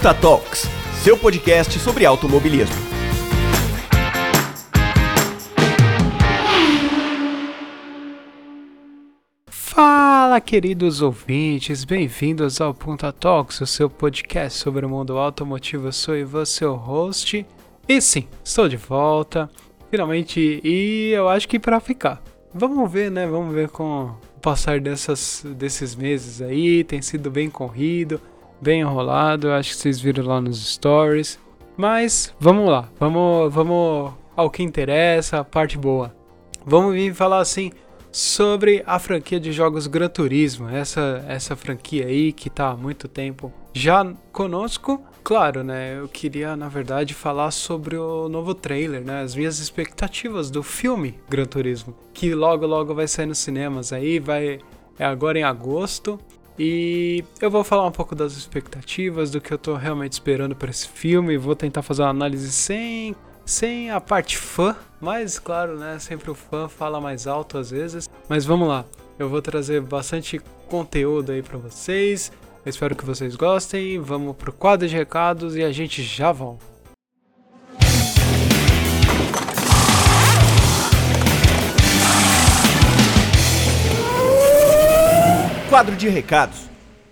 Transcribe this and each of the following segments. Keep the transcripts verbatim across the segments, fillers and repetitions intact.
Ponta Talks, seu podcast sobre automobilismo. Fala, queridos ouvintes, bem-vindos ao Ponta Talks, o seu podcast sobre o mundo automotivo. Eu sou Ivan, seu host, e sim, estou de volta, finalmente, e eu acho que para ficar. Vamos ver, né? Vamos ver com o passar dessas, desses meses aí, tem sido bem corrido, bem enrolado, acho que vocês viram lá nos stories, mas vamos lá, vamos, vamos ao que interessa, a parte boa. Vamos vir falar assim sobre a franquia de jogos Gran Turismo, essa, essa franquia aí que tá há muito tempo já conosco. Claro, né, eu queria na verdade falar sobre o novo trailer, né, as minhas expectativas do filme Gran Turismo, que logo logo vai sair nos cinemas aí, vai, é agora em agosto, e eu vou falar um pouco das expectativas, do que eu tô realmente esperando para esse filme, vou tentar fazer uma análise sem... sem a parte fã, mas claro, né, sempre o fã fala mais alto às vezes, mas vamos lá, eu vou trazer bastante conteúdo aí pra vocês, eu espero que vocês gostem, vamos pro quadro de recados e a gente já volta. Quadro de recados.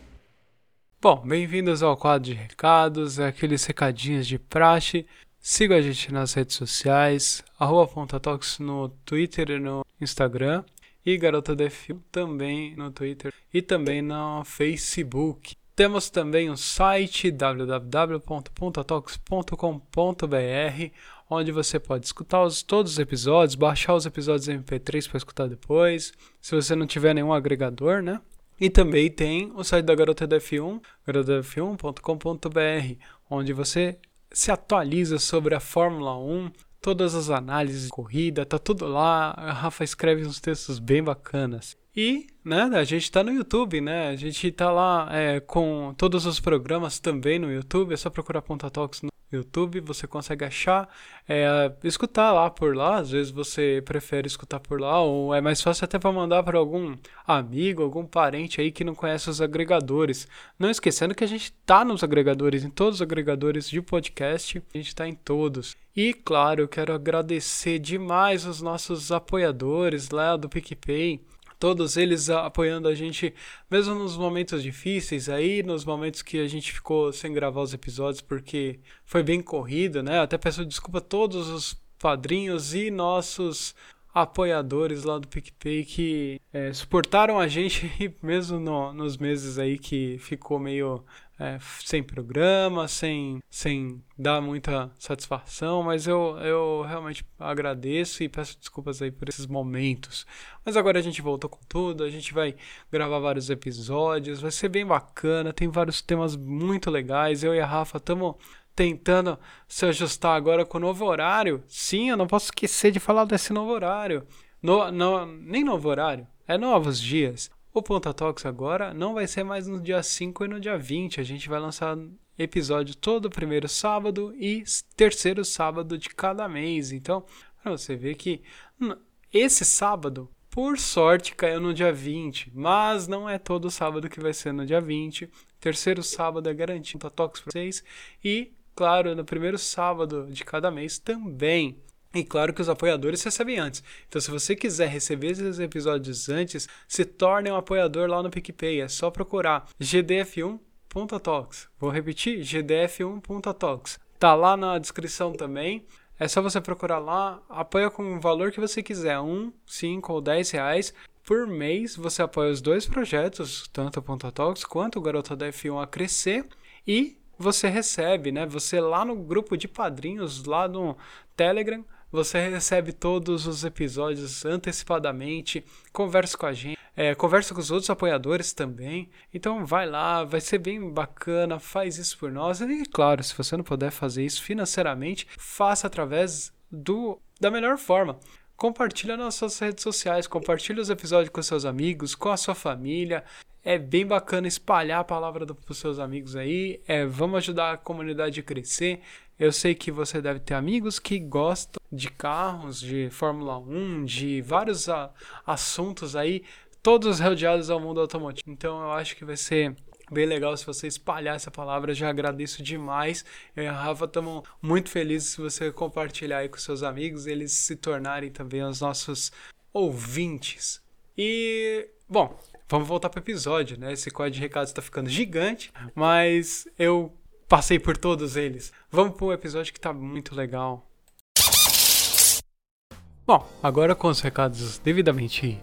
Bom, bem-vindos ao quadro de recados, aqueles recadinhos de praxe. Siga a gente nas redes sociais, arroba Ponta Talks no Twitter e no Instagram, e Garota da F um também no Twitter e também no Facebook. Temos também um site w w w ponto ponta talks ponto com ponto b r, onde você pode escutar os, todos os episódios, baixar os episódios em M P três para escutar depois, se você não tiver nenhum agregador, né? E também tem o site da Garota da F um, garota da f um ponto com ponto b r, onde você se atualiza sobre a Fórmula um, todas as análises de corrida, tá tudo lá, a Rafa escreve uns textos bem bacanas. E, né, a gente tá no YouTube, né, a gente tá lá é, com todos os programas também no YouTube, é só procurar Ponta Talks no YouTube, você consegue achar, é, escutar lá por lá, às vezes você prefere escutar por lá, ou é mais fácil até para mandar para algum amigo, algum parente aí que não conhece os agregadores. Não esquecendo que a gente tá nos agregadores, em todos os agregadores de podcast, a gente tá em todos. E claro, eu quero agradecer demais os nossos apoiadores lá do PicPay, todos eles apoiando a gente, mesmo nos momentos difíceis aí, nos momentos que a gente ficou sem gravar os episódios, porque foi bem corrido, né? Até peço desculpa a todos os padrinhos e nossos apoiadores lá do PicPay que é, suportaram a gente, mesmo no, nos meses aí que ficou meio... É, sem programa, sem, sem dar muita satisfação, mas eu, eu realmente agradeço e peço desculpas aí por esses momentos. Mas agora a gente voltou com tudo, a gente vai gravar vários episódios, vai ser bem bacana, tem vários temas muito legais, eu e a Rafa estamos tentando se ajustar agora com o novo horário. Sim, eu não posso esquecer de falar desse novo horário, no, no, nem novo horário, é novos dias. O Ponta Talks agora não vai ser mais no dia cinco e no dia vinte. A gente vai lançar episódio todo primeiro sábado e terceiro sábado de cada mês. Então, para você ver que esse sábado, por sorte, caiu no dia vinte. Mas não é todo sábado que vai ser no dia vinte. Terceiro sábado é garantido Ponta Talks para vocês. E, claro, no primeiro sábado de cada mês também. E claro que os apoiadores recebem antes. Então, se você quiser receber esses episódios antes, se torne um apoiador lá no PicPay. É só procurar G D F um Ponta Talks. Vou repetir, G D F um Ponta Talks. Tá lá na descrição também. É só você procurar lá. Apoia com o valor que você quiser. Um, cinco ou dez reais. Por mês, você apoia os dois projetos, tanto o Ponta Talks quanto o Garota da F um a crescer. E você recebe, né? Você lá no grupo de padrinhos, lá no Telegram, você recebe todos os episódios antecipadamente, conversa com a gente, é, conversa com os outros apoiadores também. Então vai lá, vai ser bem bacana, faz isso por nós. E claro, se você não puder fazer isso financeiramente, faça através do, da melhor forma. Compartilha nas suas redes sociais, compartilha os episódios com seus amigos, com a sua família. É bem bacana espalhar a palavra para os seus amigos aí. É, vamos ajudar a comunidade a crescer. Eu sei que você deve ter amigos que gostam de carros, de Fórmula um, de vários a, assuntos aí, todos rodeados ao mundo automotivo. Então eu acho que vai ser bem legal se você espalhar essa palavra, eu já agradeço demais. Eu e a Rafa estamos muito felizes se você compartilhar aí com seus amigos, eles se tornarem também os nossos ouvintes. E, bom, vamos voltar para o episódio, né? Esse código de recados está ficando gigante, mas eu passei por todos eles. Vamos para um episódio que está muito legal. Bom, agora com os recados devidamente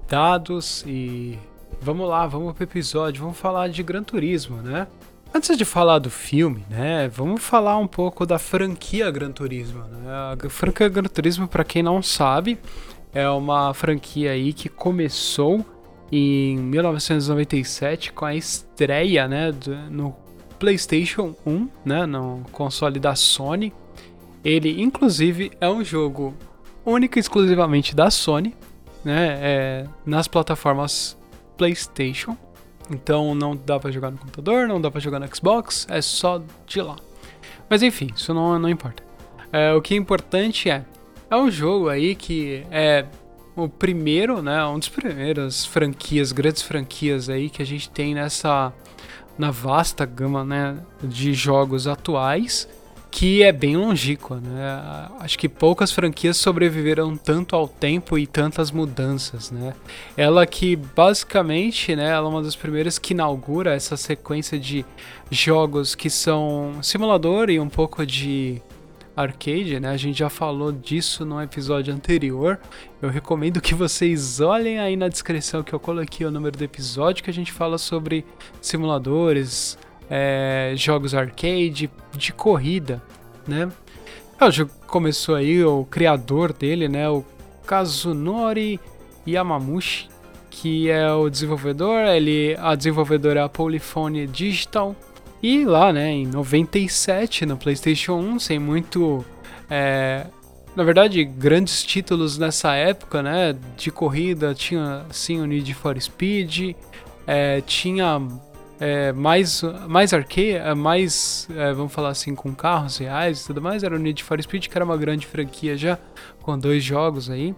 dados e vamos lá, vamos pro episódio, vamos falar de Gran Turismo, né? Antes de falar do filme, né, vamos falar um pouco da franquia Gran Turismo, né? A franquia Gran Turismo, para quem não sabe, é uma franquia aí que começou em mil novecentos e noventa e sete com a estreia, né, do, no PlayStation um, né, no console da Sony. Ele, inclusive, é um jogo único e exclusivamente da Sony, né, é, nas plataformas PlayStation. Então não dá pra jogar no computador, não dá pra jogar no Xbox, é só de lá. Mas enfim, isso não, não importa. É, o que é importante é, é um jogo aí que é o primeiro, né, um dos primeiros franquias, grandes franquias aí que a gente tem nessa, na vasta gama, né, de jogos atuais, que é bem longínqua, né? Acho que poucas franquias sobreviveram tanto ao tempo e tantas mudanças, né? Ela que basicamente, né, ela é uma das primeiras que inaugura essa sequência de jogos que são simulador e um pouco de arcade, né? A gente já falou disso no episódio anterior. Eu recomendo que vocês olhem aí na descrição que eu coloquei o número do episódio que a gente fala sobre simuladores, É, jogos arcade, de corrida, né? O jogo começou aí, o criador dele, né, o Kazunori Yamamushi, que é o desenvolvedor, ele, a desenvolvedora é a Polyphony Digital, e lá, né, em noventa e sete, no PlayStation um, sem muito, é, na verdade, grandes títulos nessa época, né, de corrida, tinha, sim, o Need for Speed, é, tinha... É, mais, mais arcade, mais, é, vamos falar assim, com carros reais e tudo mais, era o Need for Speed, que era uma grande franquia já, com dois jogos aí,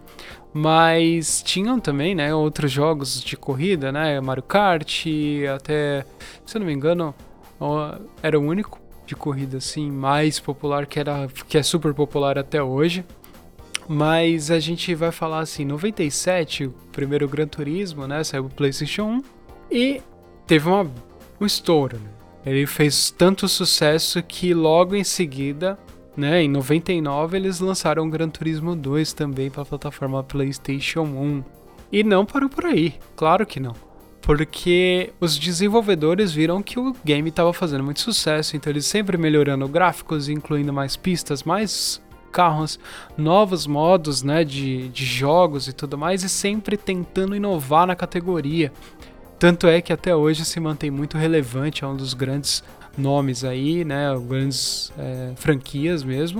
mas tinham também, né, outros jogos de corrida, né, Mario Kart, até, se eu não me engano, era o único de corrida, assim, mais popular, que, era, que é super popular até hoje, mas a gente vai falar assim, em noventa e sete, o primeiro Gran Turismo, né, saiu pro PlayStation um, e teve uma um estouro, né? Ele fez tanto sucesso que logo em seguida, né, em noventa e nove, eles lançaram o Gran Turismo dois também para a plataforma PlayStation um. E não parou por aí, claro que não. Porque os desenvolvedores viram que o game estava fazendo muito sucesso, então eles sempre melhorando gráficos, incluindo mais pistas, mais carros, novos modos, né, de, de jogos e tudo mais, e sempre tentando inovar na categoria. Tanto é que até hoje se mantém muito relevante, é um dos grandes nomes aí, né, grandes é, franquias mesmo,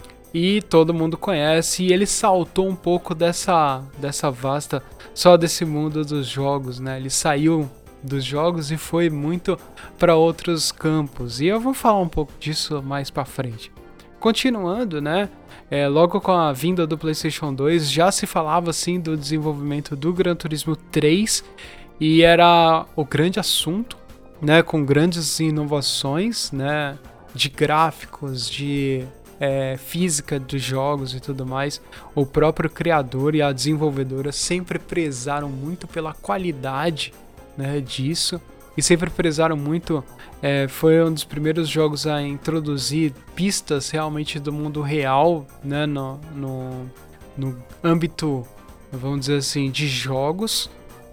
e todo mundo conhece, e ele saltou um pouco dessa, dessa vasta, só desse mundo dos jogos, né, ele saiu dos jogos e foi muito para outros campos, e eu vou falar um pouco disso mais para frente. Continuando, né, é, logo com a vinda do PlayStation dois, já se falava assim do desenvolvimento do Gran Turismo três, e era o grande assunto, né, com grandes inovações, né, de gráficos, de é, física dos jogos e tudo mais. O próprio criador e a desenvolvedora sempre prezaram muito pela qualidade, né, disso, e sempre prezaram muito, é, foi um dos primeiros jogos a introduzir pistas realmente do mundo real, né, no, no, no âmbito, vamos dizer assim, de jogos.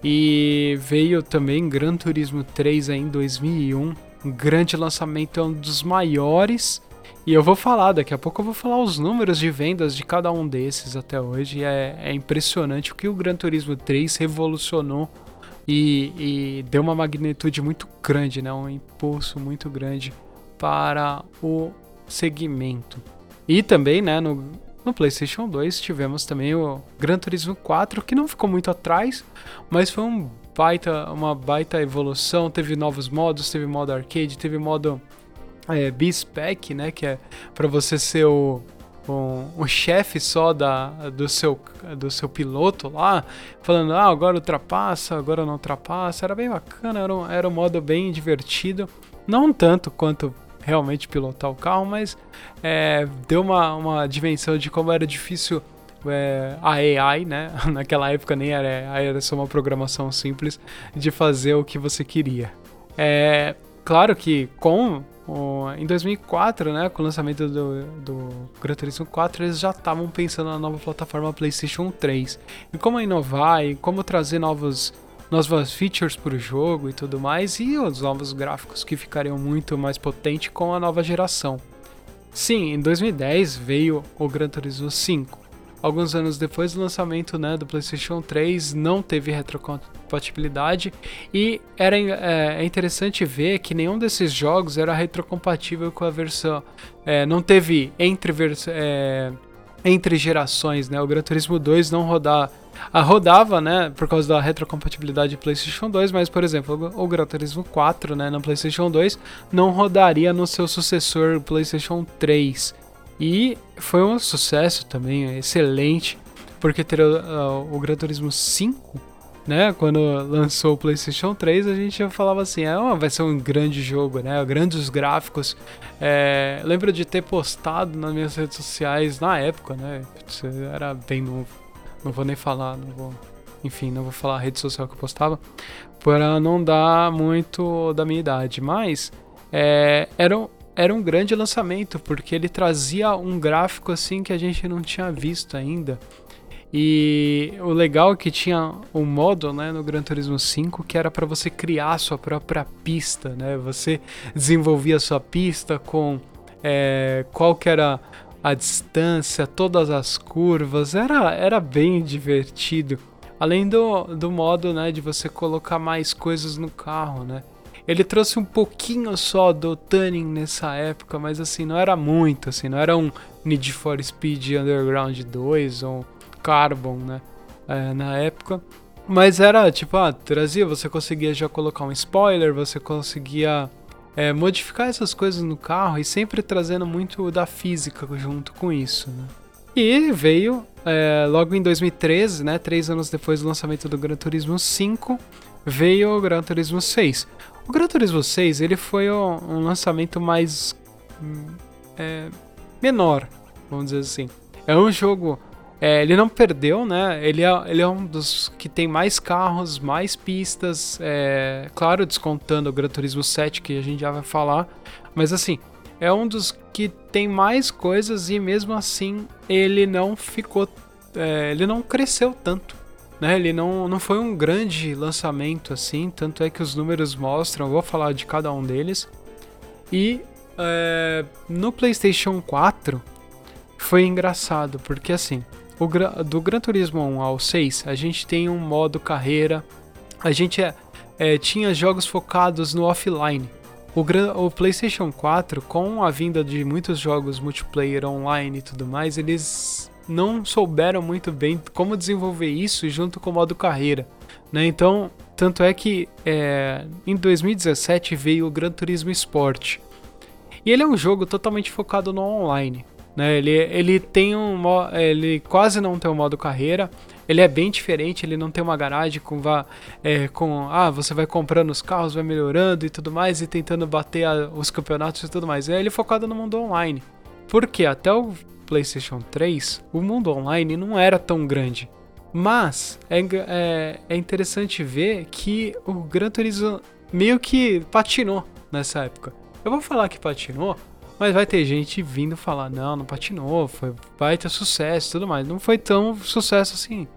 E veio também Gran Turismo três aí em dois mil e um, um grande lançamento, é um dos maiores, e eu vou falar, daqui a pouco eu vou falar os números de vendas de cada um desses até hoje, é, é impressionante o que o Gran Turismo três revolucionou e, e deu uma magnitude muito grande, né, um impulso muito grande para o segmento. E também, né, no, no PlayStation dois tivemos também o Gran Turismo quatro, que não ficou muito atrás, mas foi um baita, uma baita evolução, teve novos modos, teve modo arcade, teve modo é, B-Spec, né, que é para você ser o, um, um chefe só da, do, seu, do seu piloto lá, falando, ah, agora ultrapassa, agora não ultrapassa. Era bem bacana, era um, era um modo bem divertido. Não tanto quanto realmente pilotar o carro, mas é, deu uma, uma dimensão de como era difícil é, a A I, né? Naquela época nem era A I, era só uma programação simples de fazer o que você queria. É, claro que com o, em dois mil e quatro, né, com o lançamento do, do Gran Turismo quatro, eles já estavam pensando na nova plataforma PlayStation três, em como inovar, e como trazer novos, novas features para o jogo e tudo mais, e os novos gráficos que ficariam muito mais potentes com a nova geração. Sim, em dois mil e dez veio o Gran Turismo cinco. Alguns anos depois do lançamento, né, do PlayStation três, não teve retrocompatibilidade, e era, é, é interessante ver que nenhum desses jogos era retrocompatível com a versão. É, não teve entre, vers é, entre gerações, né? O Gran Turismo dois não rodava, ah, rodava, né, por causa da retrocompatibilidade de PlayStation dois, mas, por exemplo, o, o Gran Turismo quatro, né, no PlayStation dois, não rodaria no seu sucessor PlayStation três. E foi um sucesso também, excelente, porque ter uh, o Gran Turismo cinco, né, quando lançou o PlayStation três, a gente já falava assim, ah, vai ser um grande jogo, né, grandes gráficos. É, lembro de ter postado nas minhas redes sociais na época, né, era bem novo, não vou nem falar, não vou, enfim, não vou falar a rede social que eu postava, para não dar muito da minha idade, mas é, era um Era um grande lançamento, porque ele trazia um gráfico assim que a gente não tinha visto ainda. E o legal é que tinha um modo, né, no Gran Turismo cinco que era para você criar a sua própria pista, né? Você desenvolvia a sua pista com é, qual que era a distância, todas as curvas. Era, era bem divertido. Além do, do modo, né, de você colocar mais coisas no carro, né? Ele trouxe um pouquinho só do tuning nessa época, mas assim, não era muito, assim, não era um Need for Speed Underground dois ou Carbon, né, é, na época. Mas era, tipo, ah, trazia, você conseguia já colocar um spoiler, você conseguia é, modificar essas coisas no carro e sempre trazendo muito da física junto com isso, né. E veio, é, logo em dois mil e treze, né, três anos depois do lançamento do Gran Turismo cinco, veio o Gran Turismo seis. O Gran Turismo seis, ele foi um, um lançamento mais é, menor, vamos dizer assim. É um jogo, é, ele não perdeu, né? Ele é, ele é um dos que tem mais carros, mais pistas, é, claro, descontando o Gran Turismo sete, que a gente já vai falar, mas assim, é um dos que tem mais coisas e mesmo assim ele não ficou, é, ele não cresceu tanto. Né, ele não, não foi um grande lançamento assim, tanto é que os números mostram, eu vou falar de cada um deles. E é, no PlayStation quatro foi engraçado, porque assim, o, do Gran Turismo um ao seis, a gente tem um modo carreira, a gente é, é, tinha jogos focados no offline. O, o PlayStation quatro, com a vinda de muitos jogos multiplayer online e tudo mais, eles não souberam muito bem como desenvolver isso junto com o modo carreira, né? Então, tanto é que é, em dois mil e dezessete veio o Gran Turismo Sport. E ele é um jogo totalmente focado no online, né? Ele, ele tem um ele quase não tem um modo carreira. Ele é bem diferente, ele não tem uma garagem com, é, com ah, você vai comprando os carros, vai melhorando e tudo mais, e tentando bater a, os campeonatos e tudo mais. Ele é focado no mundo online. Porque até o PlayStation três, o mundo online não era tão grande. Mas é, é, é interessante ver que o Gran Turismo meio que patinou nessa época. Eu vou falar que patinou, mas vai ter gente vindo falar, não, não patinou, foi, vai ter sucesso e tudo mais. Não foi tão sucesso assim.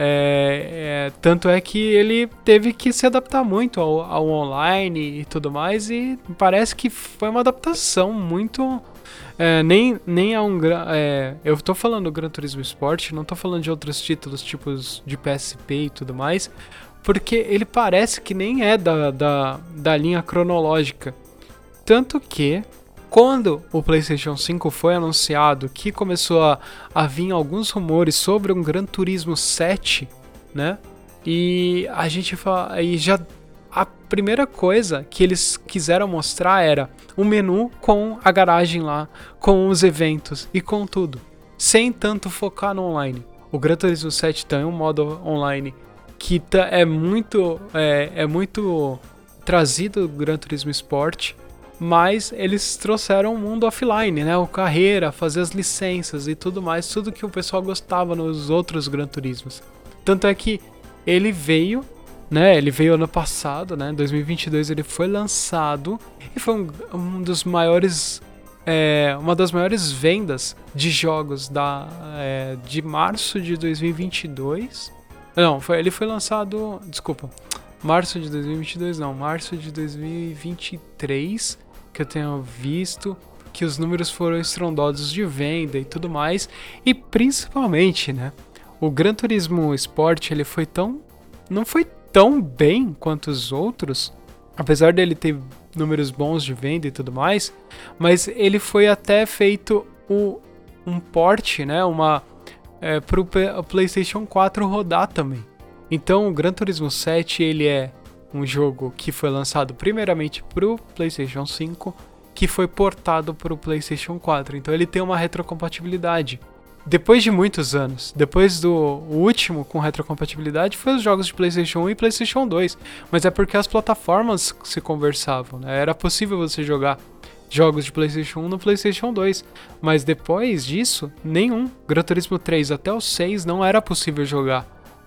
É, é, tanto é que ele teve que se adaptar muito ao, ao online e tudo mais, e parece que foi uma adaptação muito... É, nem, nem é um... É, eu tô falando do Gran Turismo Sport, não tô falando de outros títulos tipos de P S P e tudo mais, porque ele parece que nem é da, da, da linha cronológica. Tanto que, quando o PlayStation cinco foi anunciado, que começou a, a vir alguns rumores sobre um Gran Turismo sete, né? E a gente fala... E já... A primeira coisa que eles quiseram mostrar era um menu com a garagem lá, com os eventos e com tudo. sem tanto focar no online. O Gran Turismo sete tem um modo online que tá, é muito é, é muito trazido do Gran Turismo Sport, mas eles trouxeram o mundo offline, né? O carreira, fazer as licenças e tudo mais, tudo que o pessoal gostava nos outros Gran Turismos. Tanto é que ele veio, né? Ele veio ano passado, né? Em dois mil e vinte e dois ele foi lançado e foi um, um dos maiores, é, uma das maiores vendas de jogos da, é, de março de dois mil e vinte e dois. Não, foi, ele foi lançado, desculpa, março de dois mil e vinte e dois não, março de dois mil e vinte e três, que eu tenho visto que os números foram estrondosos de venda e tudo mais, e principalmente, né, o Gran Turismo Sport, ele foi tão, não foi tão bem quanto os outros, apesar dele ter números bons de venda e tudo mais, mas ele foi até feito o, um port, né, uma É, para o PlayStation quatro rodar também. Então o Gran Turismo sete ele é um jogo que foi lançado primeiramente para o PlayStation cinco, que foi portado para o PlayStation quatro. Então ele tem uma retrocompatibilidade. Depois de muitos anos, depois do último com retrocompatibilidade foi os jogos de PlayStation um e PlayStation dois, mas é porque as plataformas se conversavam, né? Era possível você jogar jogos de PlayStation um no PlayStation dois, mas depois disso, nenhum. Gran Turismo três até o seis não era possível jogar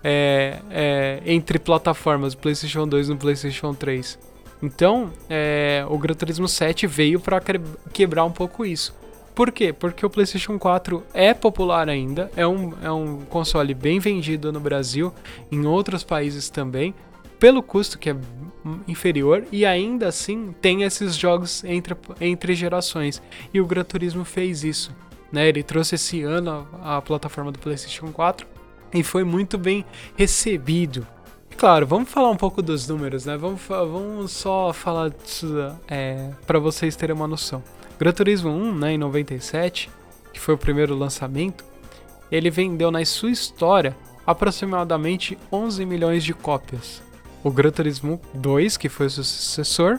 é, é, entre plataformas do PlayStation dois no PlayStation três. Então, é, o Gran Turismo sete veio para quebrar um pouco isso. Por quê? Porque o PlayStation quatro é popular ainda, é um, é um console bem vendido no Brasil, em outros países também, pelo custo que é inferior, e ainda assim tem esses jogos entre, entre gerações, e o Gran Turismo fez isso, né? Ele trouxe esse ano a, a plataforma do PlayStation quatro e foi muito bem recebido. E claro, vamos falar um pouco dos números, né? Vamos, vamos só falar disso é, para vocês terem uma noção. Gran Turismo um, né, em noventa e sete, que foi o primeiro lançamento, ele vendeu na sua história aproximadamente onze milhões de cópias. O Gran Turismo dois, que foi o sucessor,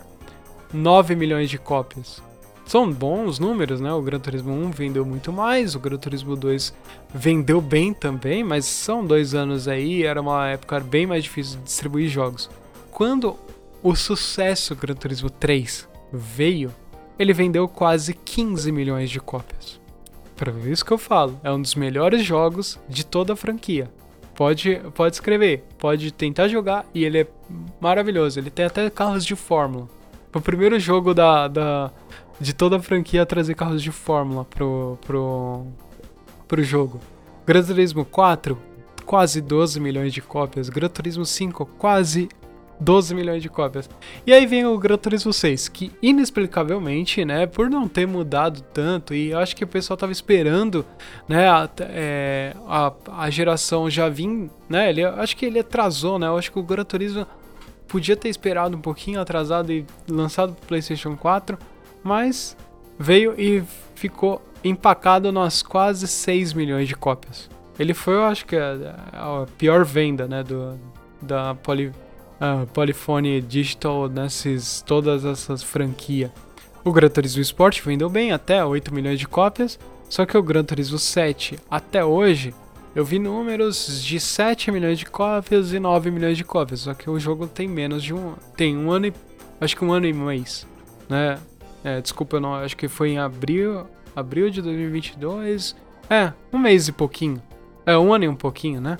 nove milhões de cópias. São bons números, né? O Gran Turismo um vendeu muito mais, o Gran Turismo dois vendeu bem também, mas são dois anos aí, era uma época bem mais difícil de distribuir jogos. Quando o sucesso Gran Turismo três veio, ele vendeu quase quinze milhões de cópias. Para isso que eu falo, é um dos melhores jogos de toda a franquia. Pode, pode escrever, pode tentar jogar e ele é maravilhoso. Ele tem até carros de fórmula. Foi o primeiro jogo da, da, de toda a franquia a trazer carros de fórmula pro, pro, pro jogo. Gran Turismo quatro, quase doze milhões de cópias. Gran Turismo cinco, quase doze milhões de cópias. E aí vem o Gran Turismo seis, que inexplicavelmente, né, por não ter mudado tanto, e eu acho que o pessoal tava esperando, né, a, é, a, a geração já vir, né, ele, acho que ele atrasou, né, eu acho que o Gran Turismo podia ter esperado um pouquinho atrasado e lançado pro PlayStation quatro, mas veio e ficou empacado nas quase seis milhões de cópias. Ele foi, eu acho que a, a pior venda, né, do, da Poly Uh, Polyphony Digital nessas todas essas franquias. O Gran Turismo Sport vendeu bem, até oito milhões de cópias, só que o Gran Turismo sete, até hoje, eu vi números de sete milhões de cópias e nove milhões de cópias, só que o jogo tem menos de um, tem um ano e, acho que um ano e mês, né, é, desculpa, não, acho que foi em abril, abril de dois mil e vinte e dois, é, um mês e pouquinho, é, um ano e um pouquinho, né,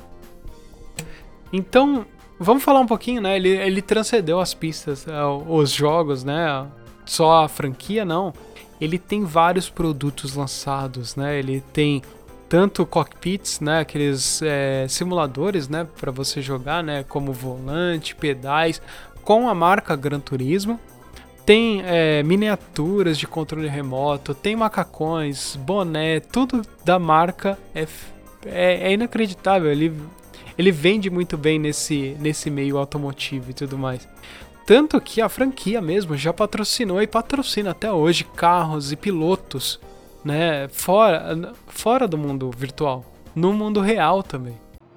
então, vamos falar um pouquinho, né? Ele, ele transcendeu as pistas, os jogos, né? Só a franquia, não. Ele tem vários produtos lançados, né? Ele tem tanto cockpits, né? Aqueles é, simuladores, né? Para você jogar, né? Como volante, pedais, com a marca Gran Turismo. Tem é, miniaturas de controle remoto, tem macacões, boné, tudo da marca é, é, é inacreditável. Ele Ele vende muito bem nesse, nesse meio automotivo e tudo mais. Tanto que a franquia mesmo já patrocinou e patrocina até hoje carros e pilotos, né, fora, fora do mundo virtual, no mundo real também.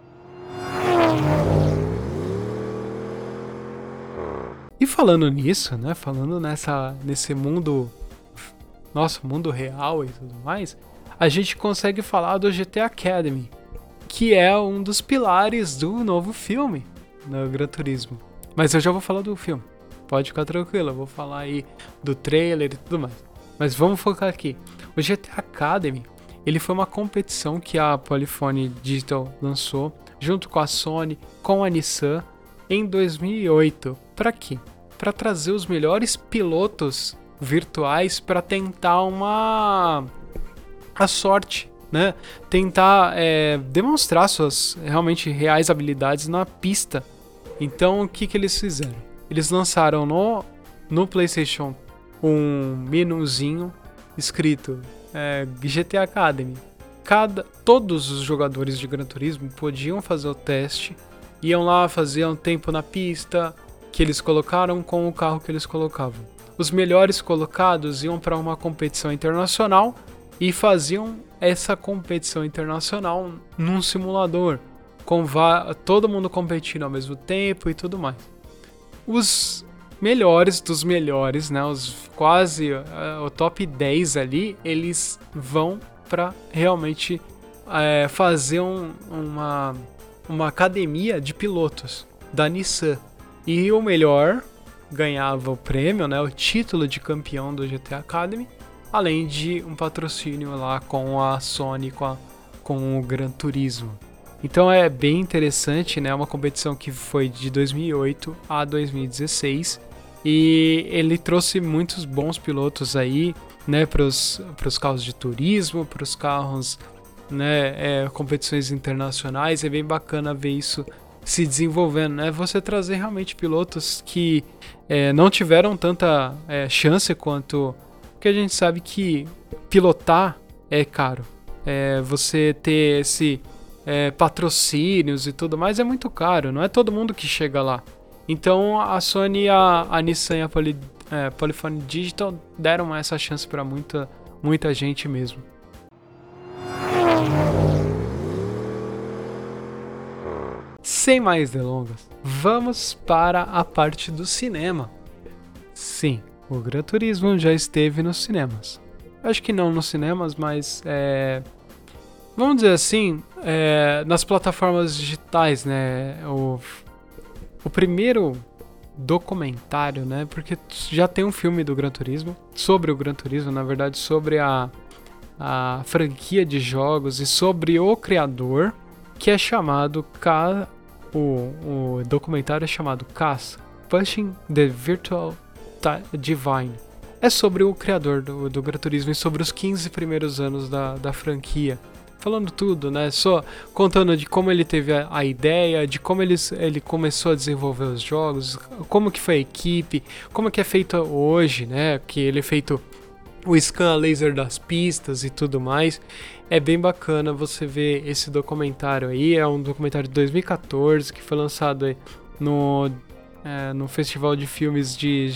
E falando nisso, né, falando nessa, nesse mundo, nosso mundo real e tudo mais, a gente consegue falar do G T Academy, que é um dos pilares do novo filme no Gran Turismo. Mas eu já vou falar do filme, pode ficar tranquilo, eu vou falar aí do trailer e tudo mais. Mas vamos focar aqui. O G T Academy, ele foi uma competição que a Polyphony Digital lançou junto com a Sony, com a Nissan, em dois mil e oito. Para quê? Para trazer os melhores pilotos virtuais para tentar uma a sorte, né? Tentar é, demonstrar suas realmente reais habilidades na pista. Então, o que que eles fizeram? Eles lançaram no, no PlayStation um menuzinho escrito é, G T Academy. Cada, todos os jogadores de Gran Turismo podiam fazer o teste, iam lá, faziam tempo na pista que eles colocaram com o carro que eles colocavam. Os melhores colocados iam para uma competição internacional e faziam essa competição internacional num simulador, com todo mundo competindo ao mesmo tempo e tudo mais. Os melhores dos melhores, né, os quase uh, o top dez ali, eles vão para realmente uh, fazer um, uma, uma academia de pilotos da Nissan. E o melhor ganhava o prêmio, né, o título de campeão do G T Academy, além de um patrocínio lá com a Sony, com, a, com o Gran Turismo. Então é bem interessante, né? Uma competição que foi de dois mil e oito a dois mil e dezesseis e ele trouxe muitos bons pilotos aí, né? Para os carros de turismo, para os carros, né? É, competições internacionais. É bem bacana ver isso se desenvolvendo, né? Você trazer realmente pilotos que é, não tiveram tanta é, chance quanto... Porque a gente sabe que pilotar é caro. É, você ter esse... É, patrocínios e tudo mais é muito caro, não é todo mundo que chega lá. Então a Sony, a, a Nissan e a Poly, é, Polyphony Digital deram essa chance para muita, muita gente mesmo. Sem mais delongas, vamos para a parte do cinema. Sim, o Gran Turismo já esteve nos cinemas. Acho que não nos cinemas, mas é... vamos dizer assim, é, nas plataformas digitais, né? O, o primeiro documentário, né? Porque já tem um filme do Gran Turismo, sobre o Gran Turismo, na verdade, sobre a, a franquia de jogos e sobre o criador, que é chamado K. O, o documentário é chamado Cars Pushing the Virtual Divine. É sobre o criador do, do Gran Turismo e sobre os quinze primeiros anos da, da franquia. Falando tudo, né? Só contando de como ele teve a, a ideia, de como ele, ele começou a desenvolver os jogos, como que foi a equipe, como que é feito hoje, né? Que ele é feito o scan laser das pistas e tudo mais. É bem bacana você ver esse documentário aí. É um documentário de dois mil e catorze que foi lançado aí no, é, no Festival de Filmes de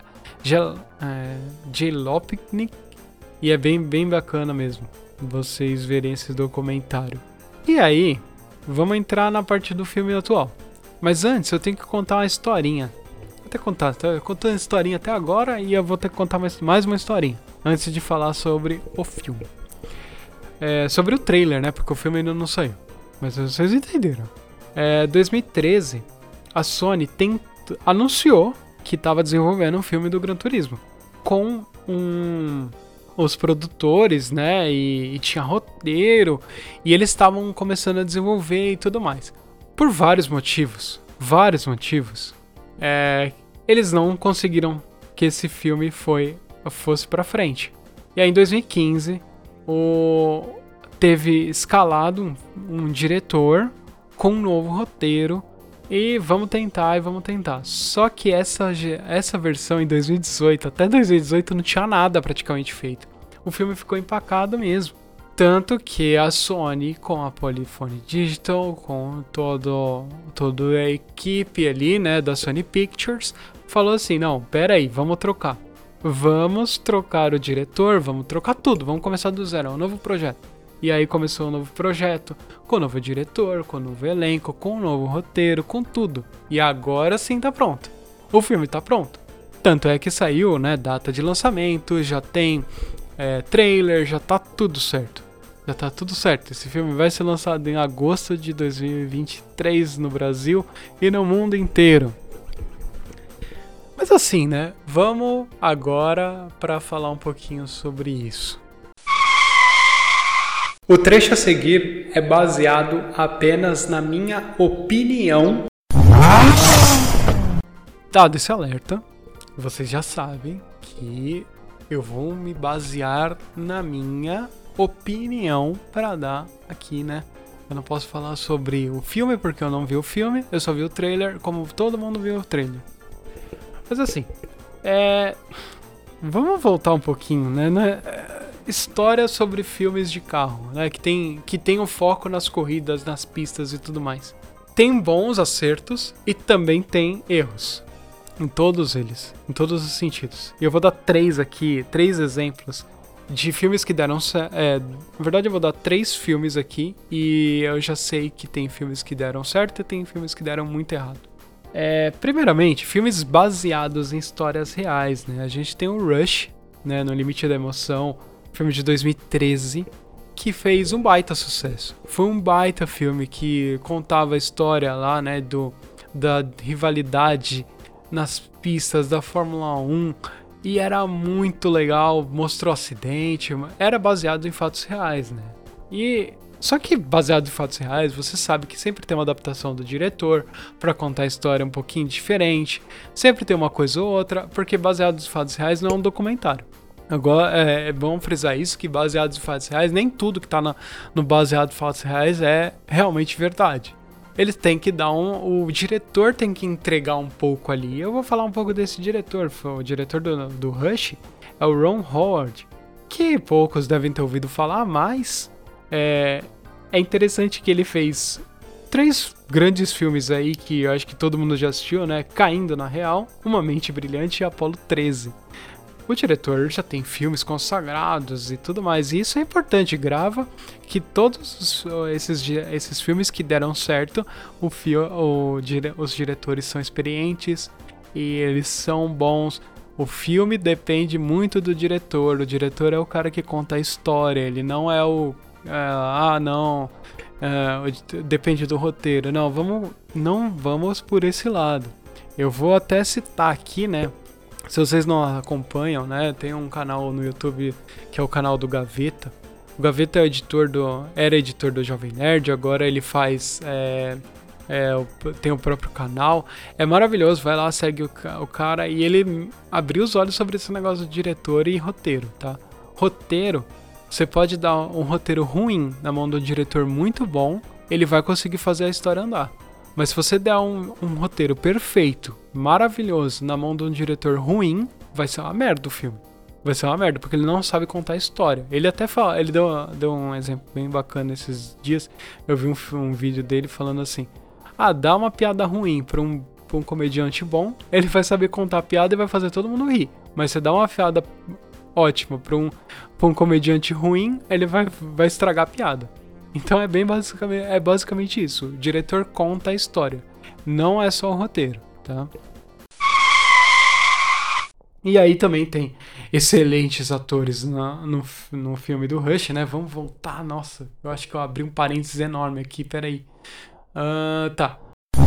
Jalopnik. E é bem, bem bacana mesmo vocês verem esse documentário. E aí, vamos entrar na parte do filme atual. Mas antes, eu tenho que contar uma historinha. Vou até contar, tô contando historinha até agora e eu vou ter que contar mais, mais uma historinha antes de falar sobre o filme. É, sobre o trailer, né? Porque o filme ainda não saiu. Mas vocês entenderam. É, dois mil e treze, a Sony tent... anunciou que estava desenvolvendo um filme do Gran Turismo com um... os produtores, né, e, e tinha roteiro, e eles estavam começando a desenvolver e tudo mais. Por vários motivos, vários motivos, é, eles não conseguiram que esse filme foi, fosse pra frente. E aí em dois mil e quinze, o, teve escalado um, um diretor com um novo roteiro, e vamos tentar, e vamos tentar. Só que essa, essa versão em dois mil e dezoito, até dois mil e dezoito não tinha nada praticamente feito. O filme ficou empacado mesmo. Tanto que a Sony, com a Polyphony Digital, com todo, toda a equipe ali, né, da Sony Pictures, falou assim, não, pera aí, vamos trocar. Vamos trocar o diretor, vamos trocar tudo, vamos começar do zero, é um novo projeto. E aí começou um novo projeto, com um novo diretor, com um novo elenco, com um novo roteiro, com tudo. E agora sim tá pronto. O filme tá pronto. Tanto é que saiu, né, data de lançamento, já tem é, trailer, já tá tudo certo. Já tá tudo certo. Esse filme vai ser lançado em agosto de dois mil e vinte e três no Brasil e no mundo inteiro. Mas assim, né? Vamos agora para falar um pouquinho sobre isso. O trecho a seguir é baseado apenas na minha opinião. Dado esse alerta, vocês já sabem que eu vou me basear na minha opinião para dar aqui, né? Eu não posso falar sobre o filme porque eu não vi o filme, eu só vi o trailer, como todo mundo viu o trailer. Mas assim, é... vamos voltar um pouquinho, né? né? História sobre filmes de carro, né? Que tem, que tem o foco nas corridas, nas pistas e tudo mais. Tem bons acertos e também tem erros. Em todos eles, em todos os sentidos. E eu vou dar três aqui, três exemplos de filmes que deram certo. É, na verdade eu vou dar três filmes aqui e eu já sei que tem filmes que deram certo e tem filmes que deram muito errado. É, primeiramente, filmes baseados em histórias reais, né? A gente tem o Rush, né, No Limite da Emoção, filme de dois mil e treze, que fez um baita sucesso. Foi um baita filme que contava a história lá, né, do, da rivalidade nas pistas da Fórmula um e era muito legal, mostrou acidente, era baseado em fatos reais, né? E só que baseado em fatos reais, você sabe que sempre tem uma adaptação do diretor para contar a história um pouquinho diferente, sempre tem uma coisa ou outra, porque baseado em fatos reais não é um documentário. Agora é, é bom frisar isso, que baseado em fatos reais, nem tudo que tá na, no baseado em fatos reais é realmente verdade. Eles têm que dar um... O diretor tem que entregar um pouco ali. Eu vou falar um pouco desse diretor. O diretor do, do Rush é o Ron Howard, que poucos devem ter ouvido falar, mas é, é interessante que ele fez três grandes filmes aí que eu acho que todo mundo já assistiu, né? Caindo na Real, Uma Mente Brilhante e Apollo treze. O diretor já tem filmes consagrados e tudo mais, e isso é importante, grava que todos esses, esses filmes que deram certo, o, o, os diretores são experientes e eles são bons. O filme depende muito do diretor, o diretor é o cara que conta a história, ele não é o... É, ah, não, é, depende do roteiro, não vamos, não vamos por esse lado. Eu vou até citar aqui, né? Se vocês não acompanham, né, tem um canal no YouTube que é o canal do Gaveta. O Gaveta é editor do, era editor do Jovem Nerd, agora ele faz, é, é, tem o próprio canal. É maravilhoso, vai lá, segue o, o cara e ele abriu os olhos sobre esse negócio de diretor e roteiro, tá? Roteiro, você pode dar um roteiro ruim na mão de um diretor muito bom, ele vai conseguir fazer a história andar. Mas se você der um, um roteiro perfeito, maravilhoso, na mão de um diretor ruim, vai ser uma merda o filme. Vai ser uma merda, porque ele não sabe contar a história. Ele até fala, ele deu, deu um exemplo bem bacana esses dias. Eu vi um, um vídeo dele falando assim: ah, dá uma piada ruim pra um, pra um comediante bom, ele vai saber contar a piada e vai fazer todo mundo rir. Mas você dá uma piada ótima pra um, pra um comediante ruim, ele vai, vai estragar a piada. Então é bem basicamente, é basicamente isso. O diretor conta a história, não é só o roteiro, tá? E aí também tem excelentes atores na, no, no filme do Rush, né? Vamos voltar, nossa, eu acho que eu abri um parênteses enorme aqui, peraí. Uh, tá.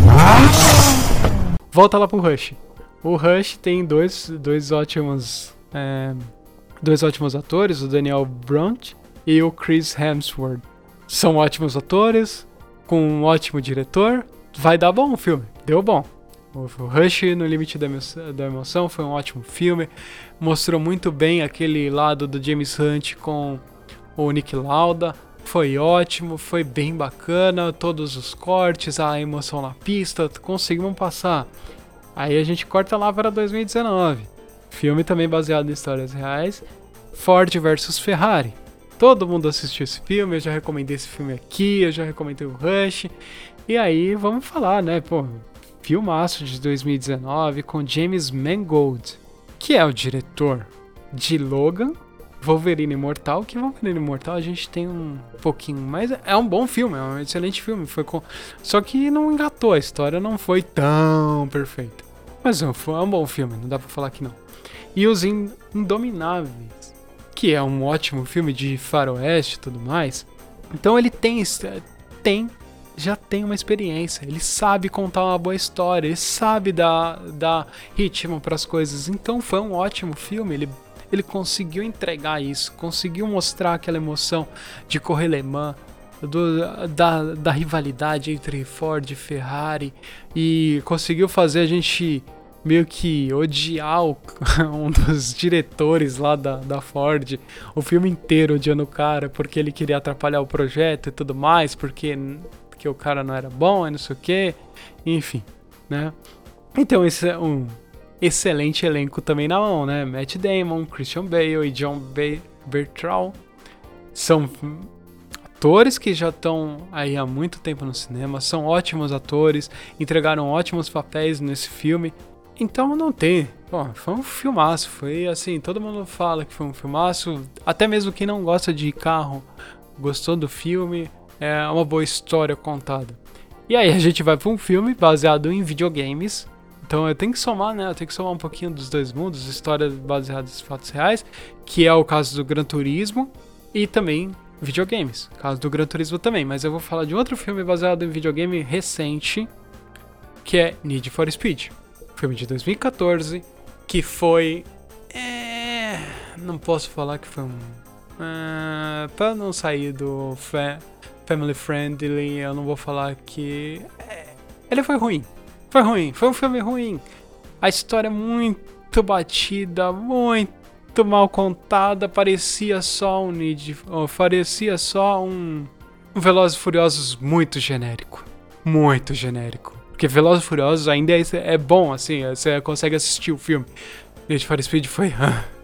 Volta lá pro Rush. O Rush tem dois, dois ótimos é, dois ótimos atores, o Daniel Brunt e o Chris Hemsworth. São ótimos atores, com um ótimo diretor. Vai dar bom o filme. Deu bom. O Rush, No Limite da Emoção, da Emoção foi um ótimo filme. Mostrou muito bem aquele lado do James Hunt com o Nick Lauda. Foi ótimo, foi bem bacana. Todos os cortes, a emoção na pista, conseguimos passar. Aí a gente corta lá para dois mil e dezenove. Filme também baseado em histórias reais. Ford versus Ferrari. Todo mundo assistiu esse filme, eu já recomendei esse filme aqui, eu já recomendei o Rush. E aí, vamos falar, né, pô, filmaço de dois mil e dezenove com James Mangold, que é o diretor de Logan, Wolverine Imortal, que Wolverine Imortal a gente tem um pouquinho, mas é um bom filme, é um excelente filme, foi com... só que não engatou, a história não foi tão perfeita. Mas é um bom filme, não dá pra falar que não. E Os Indomináveis, que é um ótimo filme de faroeste e tudo mais, Então ele tem, tem já tem uma experiência, ele sabe contar uma boa história, ele sabe dar, dar ritmo para as coisas. Então foi um ótimo filme, ele, ele conseguiu entregar isso, conseguiu mostrar aquela emoção de correr Le Mans, do, da, da rivalidade entre Ford e Ferrari, e conseguiu fazer a gente meio que odiar o, um dos diretores lá da, da Ford, o filme inteiro odiando o cara, porque ele queria atrapalhar o projeto e tudo mais, porque, porque o cara não era bom e não sei o que, enfim, né? Então esse é um excelente elenco também na mão, né? Matt Damon, Christian Bale e John Bernthal são atores que já estão aí há muito tempo no cinema, são ótimos atores, entregaram ótimos papéis nesse filme. Então não tem, pô, foi um filmaço, foi assim, todo mundo fala que foi um filmaço, até mesmo quem não gosta de carro gostou do filme, é uma boa história contada. E aí a gente vai para um filme baseado em videogames, então eu tenho que somar, né, eu tenho que somar um pouquinho dos dois mundos, histórias baseadas em fatos reais, que é o caso do Gran Turismo, e também videogames, caso do Gran Turismo também, mas eu vou falar de outro filme baseado em videogame recente, que é Need for Speed. Filme de dois mil e catorze, que foi... É, não posso falar que foi um... É, pra não sair do fa family friendly, eu não vou falar que... É, ele foi ruim. Foi ruim. Foi um filme ruim. A história é muito batida, muito mal contada. Parecia só um Need... Oh, parecia só um... Um Velozes e Furiosos muito genérico. Muito genérico. Porque Velozes e Furiosos ainda é, é bom, assim, você consegue assistir o filme. Need for Speed foi...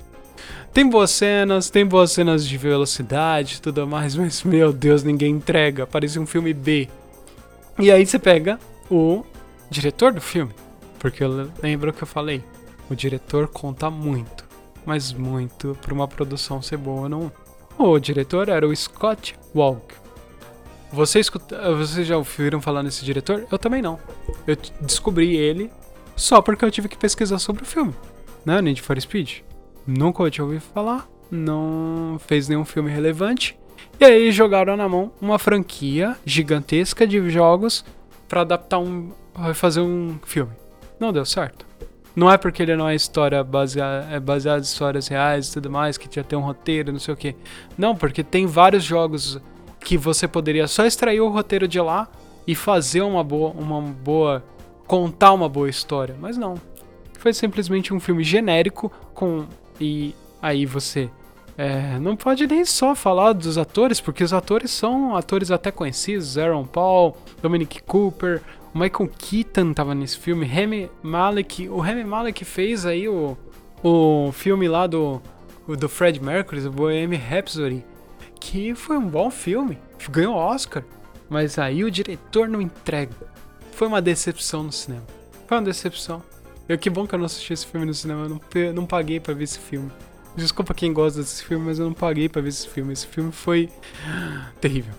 Tem boas cenas, tem boas cenas de velocidade e tudo mais, mas, meu Deus, ninguém entrega. Parece um filme B. E aí você pega o diretor do filme. Porque eu lembro que eu falei, o diretor conta muito, mas muito, pra uma produção ser boa, não... O diretor era o Scott Walk. Você escuta, vocês já ouviram falar nesse diretor? Eu também não. Eu descobri ele só porque eu tive que pesquisar sobre o filme, né? Need for Speed. Nunca tinha ouvido falar, não fez nenhum filme relevante. E aí jogaram na mão uma franquia gigantesca de jogos pra adaptar um... fazer um filme. Não deu certo. Não é porque ele não é história baseada, é baseado em histórias reais e tudo mais, que já tem um roteiro, não sei o que. Não, porque tem vários jogos... que você poderia só extrair o roteiro de lá e fazer uma boa, uma boa, contar uma boa história, mas não. Foi simplesmente um filme genérico com, e aí você é, não pode nem só falar dos atores, porque os atores são atores até conhecidos, Aaron Paul, Dominic Cooper, o Michael Keaton tava nesse filme, Rami Malek, o Rami Malek fez aí o, o filme lá do, do Freddie Mercury, o Bohemian Rhapsody, que foi um bom filme, ganhou Oscar, mas aí o diretor não entrega. Foi uma decepção no cinema. Foi uma decepção. Eu, que bom que eu não assisti esse filme no cinema, eu não, não paguei pra ver esse filme. Desculpa quem gosta desse filme, mas eu não paguei pra ver esse filme. Esse filme foi terrível.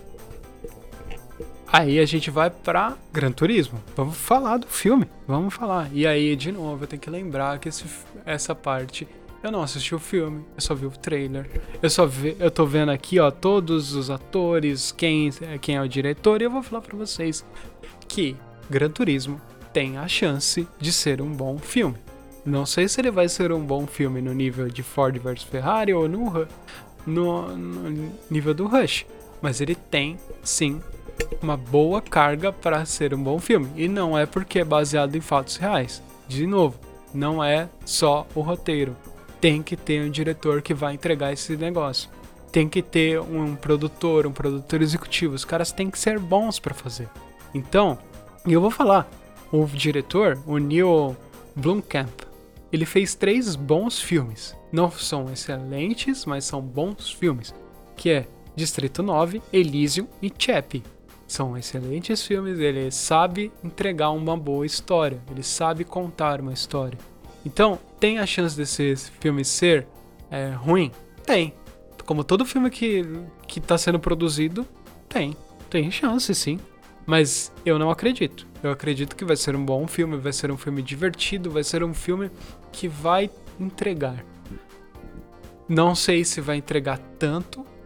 Aí a gente vai pra Gran Turismo. Vamos falar do filme, vamos falar. E aí, de novo, eu tenho que lembrar que esse, essa parte... Eu não assisti o filme, eu só vi o trailer. Eu só vi, eu tô vendo aqui, ó, todos os atores, quem, quem é o diretor, e eu vou falar pra vocês que Gran Turismo tem a chance de ser um bom filme. Não sei se ele vai ser um bom filme no nível de Ford versus Ferrari ou no, no, no nível do Rush, mas ele tem, sim, uma boa carga para ser um bom filme. E não é porque é baseado em fatos reais. De novo, não é só o roteiro. Tem que ter um diretor que vai entregar esse negócio. Tem que ter um produtor, um produtor executivo. Os caras têm que ser bons para fazer. Então, eu vou falar. O diretor, o Neil Blomkamp, ele fez três bons filmes. Não são excelentes, mas são bons filmes. Que é Distrito nove, Elysium e Chappie. São excelentes filmes. Ele sabe entregar uma boa história. Ele sabe contar uma história. Então, tem a chance desse filme ser é, ruim? Tem. Como todo filme que, que tá sendo produzido, tem. Tem chance, sim. Mas eu não acredito. Eu acredito que vai ser um bom filme, vai ser um filme divertido, vai ser um filme que vai entregar. Não sei se vai entregar tanto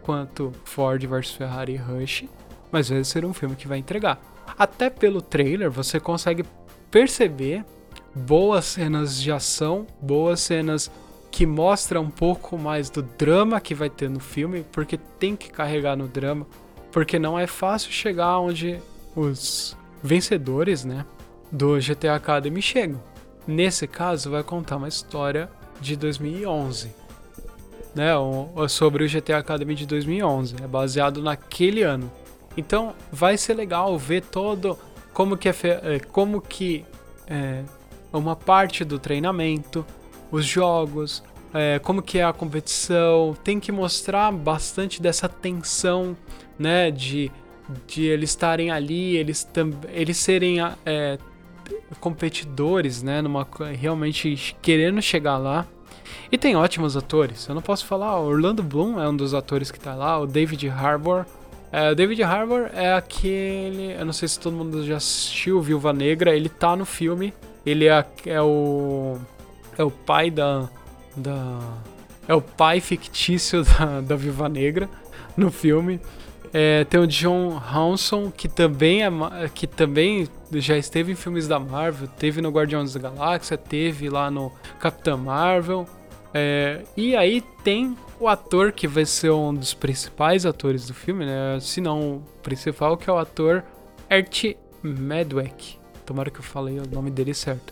quanto Ford versus Ferrari e Rush, mas vai ser um filme que vai entregar. Até pelo trailer você consegue perceber boas cenas de ação, boas cenas que mostram um pouco mais do drama que vai ter no filme, porque tem que carregar no drama, porque não é fácil chegar onde os vencedores, né, do G T A Academy chegam. Nesse caso, vai contar uma história de dois mil e onze, né, sobre o G T A Academy de dois mil e onze, é baseado naquele ano. Então, vai ser legal ver todo como que é, como que é uma parte do treinamento, os jogos, é, como que é a competição. Tem que mostrar bastante dessa tensão, né, de, de eles estarem ali, eles, tam, eles serem é, competidores, né, numa, realmente querendo chegar lá. E tem ótimos atores, eu não posso falar, o Orlando Bloom é um dos atores que tá lá, o David Harbour. É, o David Harbour é aquele, eu não sei se todo mundo já assistiu, Viúva Negra, ele tá no filme, ele é, é o é o pai da, da é o pai fictício da, da Viúva Negra no filme. É, tem o John Hounsou, que também, é, que também já esteve em filmes da Marvel, teve no Guardiões da Galáxia, teve lá no Capitã Marvel. É, e aí tem o ator que vai ser um dos principais atores do filme, né? Se não o principal, que é o ator Art Medwick. Tomara que eu falei o nome dele certo.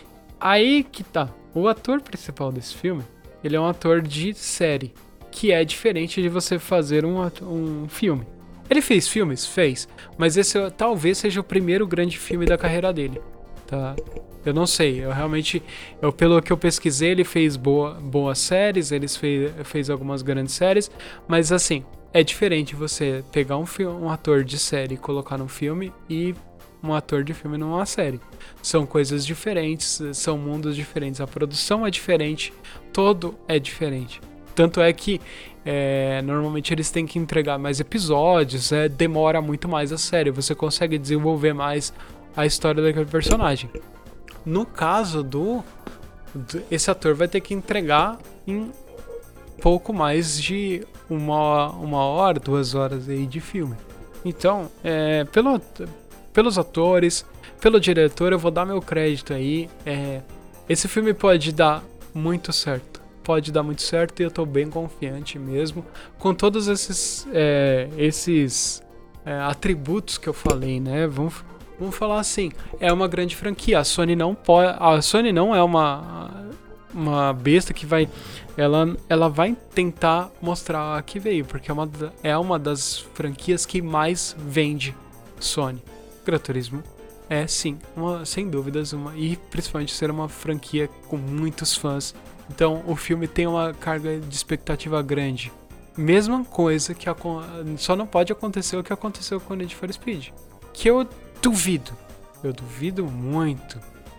Aí que tá. O ator principal desse filme, ele é um ator de série, que é diferente de você fazer um, um filme. Ele fez filmes? Fez. Mas esse talvez seja o primeiro grande filme da carreira dele. Tá? Eu não sei, eu realmente, eu, pelo que eu pesquisei, ele fez boa, boas séries, ele fez, fez algumas grandes séries, mas assim, é diferente você pegar um, um ator de série e colocar num filme e um ator de filme numa série. São coisas diferentes, são mundos diferentes, a produção é diferente, todo é diferente. Tanto é que é, normalmente eles têm que entregar mais episódios, é, demora muito mais a série, você consegue desenvolver mais a história daquele personagem. No caso do, do... Esse ator vai ter que entregar em pouco mais de uma, uma hora, duas horas aí de filme. Então, é, pelo, pelos atores, pelo diretor, eu vou dar meu crédito aí. É, esse filme pode dar muito certo. Pode dar muito certo e eu tô bem confiante mesmo. Com todos esses, é, esses é, atributos que eu falei, né? Vamos... Vamos falar assim, é uma grande franquia. A Sony não pode, a Sony não é uma uma besta que vai, ela, ela vai tentar mostrar que veio, porque é uma, é uma das franquias que mais vende Sony. Gran Turismo é sim, uma, sem dúvidas, uma, e principalmente ser uma franquia com muitos fãs. Então o filme tem uma carga de expectativa grande. Mesma coisa que a, só não pode acontecer o que aconteceu com o Need for Speed, que eu duvido, eu duvido muito,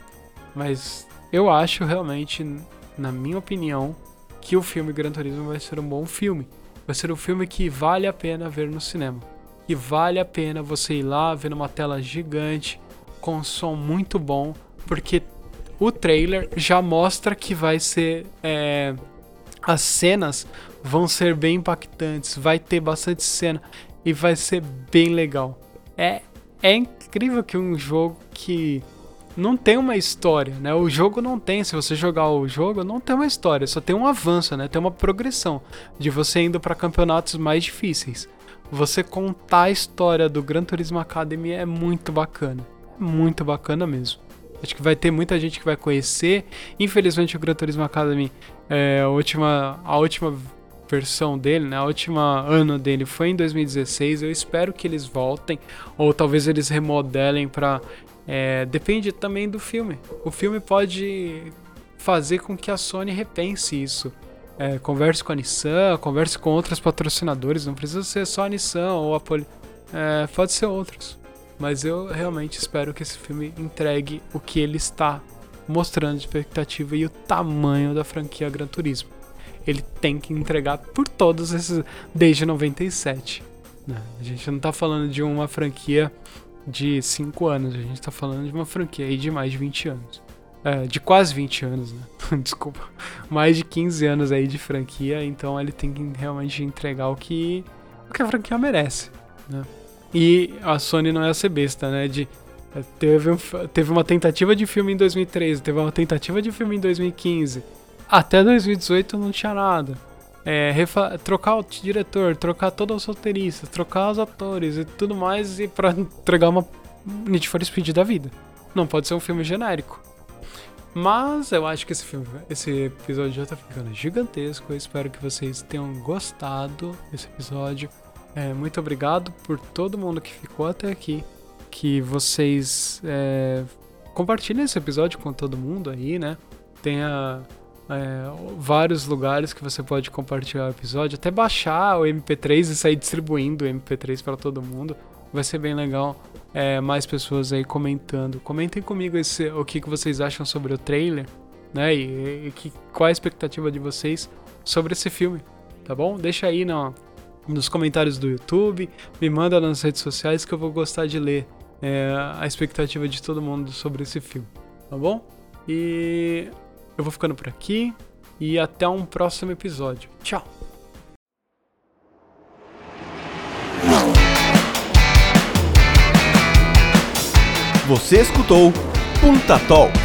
mas eu acho realmente, na minha opinião, que o filme Gran Turismo vai ser um bom filme. Vai ser um filme que vale a pena ver no cinema. E vale a pena você ir lá ver numa tela gigante, com um som muito bom, porque o trailer já mostra que vai ser... É, as cenas vão ser bem impactantes, vai ter bastante cena e vai ser bem legal. É... É incrível que um jogo que não tem uma história, né? O jogo não tem, se você jogar o jogo, não tem uma história, só tem um avanço, né? Tem uma progressão de você indo para campeonatos mais difíceis. Você contar a história do Gran Turismo Academy é muito bacana, é muito bacana mesmo. Acho que vai ter muita gente que vai conhecer. Infelizmente o Gran Turismo Academy, é, a última, a última versão dele, né, a última ano dele foi em dois mil e dezesseis. Eu espero que eles voltem, ou talvez eles remodelem para é, depende também do filme. O filme pode fazer com que a Sony repense isso. É, converse com a Nissan, converse com outros patrocinadores. Não precisa ser só a Nissan ou a Poli, é, pode ser outros. Mas eu realmente espero que esse filme entregue o que ele está mostrando de expectativa e o tamanho da franquia Gran Turismo. Ele tem que entregar por todos esses desde noventa e sete. Né? A gente não tá falando de uma franquia de cinco anos, a gente tá falando de uma franquia aí de mais de vinte anos. é, de quase vinte anos, né? Desculpa. Mais de quinze anos aí de franquia, então ele tem que realmente entregar o que, o que a franquia merece, né? E a Sony não ia ser besta, né? De, teve, um, teve uma tentativa de filme em dois mil e treze, teve uma tentativa de filme em dois mil e quinze. Até dois mil e dezoito não tinha nada. É, refa- trocar o diretor, trocar todos os roteiristas, trocar os atores e tudo mais, e pra entregar uma Need for Speed da vida. Não pode ser um filme genérico. Mas eu acho que esse filme, esse episódio já tá ficando gigantesco. Eu espero que vocês tenham gostado desse episódio. É, muito obrigado por todo mundo que ficou até aqui. Que vocês é, compartilhem esse episódio com todo mundo aí, né? Tenha é, vários lugares que você pode compartilhar o episódio. Até baixar o M P três e sair distribuindo o M P três para todo mundo. Vai ser bem legal. É, mais pessoas aí comentando. Comentem comigo esse, o que, que vocês acham sobre o trailer, né? E, e que, qual a expectativa de vocês sobre esse filme, tá bom? Deixa aí no, nos comentários do YouTube, me manda nas redes sociais que eu vou gostar de ler é, a expectativa de todo mundo sobre esse filme, tá bom? E eu vou ficando por aqui e até um próximo episódio. Tchau! Você escutou Punta Talk.